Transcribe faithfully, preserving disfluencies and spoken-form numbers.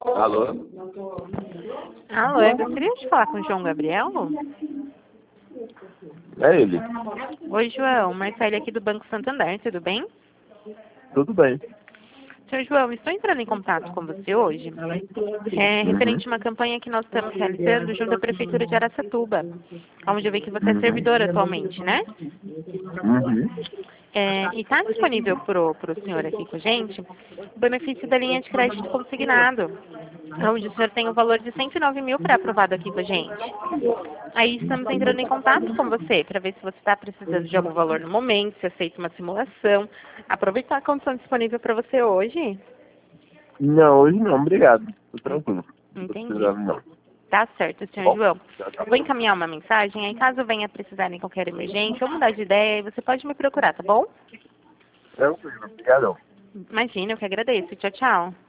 Alô? Alô, eu gostaria de falar com o João Gabriel? É ele. Oi, João. Marcele aqui do Banco Santander, tudo bem? Tudo bem. Senhor João, estou entrando em contato com você hoje, é, referente a uma campanha que nós estamos realizando junto à Prefeitura de Araçatuba, onde eu vi que você é servidor atualmente, né? Uhum. É, e está disponível para o senhor aqui com a gente o benefício da linha de crédito consignado, onde o senhor tem o valor de cento e nove mil para aprovado aqui com a gente. Aí estamos entrando em contato com você para ver se você está precisando de algum valor no momento, se aceita uma simulação. Aproveitar a condição disponível para você hoje. Não, hoje não, obrigado. Tô tranquilo. Não tô Entendi. precisando, não. Tá certo, senhor Bom, João. já tá Vou bom. encaminhar uma mensagem, aí caso venha precisar em qualquer emergência ou mudar de ideia, você pode me procurar, tá bom? Tranquilo, obrigadão. Imagina, eu que agradeço. Tchau, tchau.